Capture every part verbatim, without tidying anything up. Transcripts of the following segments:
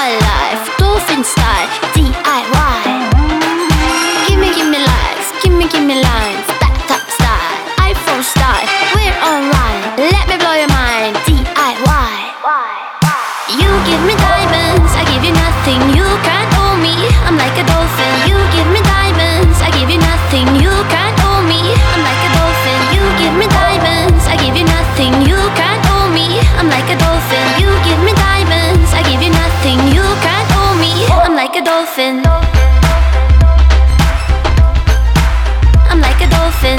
fi life, dolphin style, D I Y. Gimme, gimme likes, gimme, gimme lines, bathtub style, iPhone style, we're online. Let me blow your mind, D I Y. You give me diamonds, I give you nothing. You can't own me, I'm like a dolphin. You give me diamonds, I give you nothing. You can't own me, I'm like a dolphin. You give me diamonds, I give you nothing. You can't own me, I'm like a dolphin. You give me diamonds, I give you nothing. You can't own me, I'm like a dolphin. I'm like a dolphin.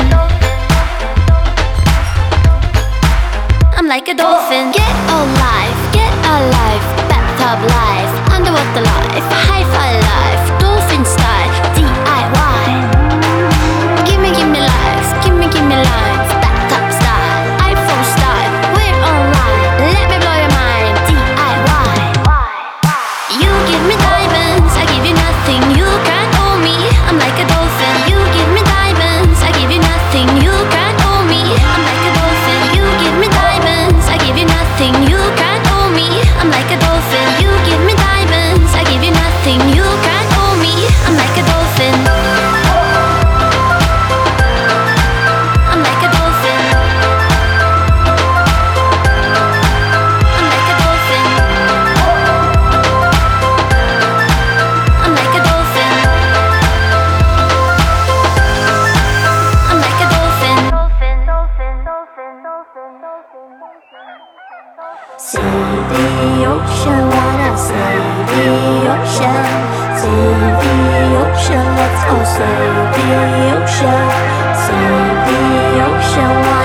I'm like a dolphin. Get alive, get alive, bathtub life, underwater life, hi-fi life, dolphin style, D I Y. Gimme, gimme likes, gimme, gimme lines, bathtub style, iPhone style, we're online. Let me blow your mind, D I Y. You give me diamonds, I give you nothing. You can't own me, I'm like a dolphin. You give me diamonds, I give you nothing. You can't own me, I'm like a dolphin. You give me diamonds, I give you nothing. You can't own me, I'm like a dolphin. You give me diamonds, I give you nothing. You can't own me, I'm like a dolphin. I'm like a dolphin. I'm like a dolphin. I'm like a dolphin. I'm like a dolphin. See the ocean, wanna see the ocean. See the ocean, let's all see the ocean. See the ocean, wanna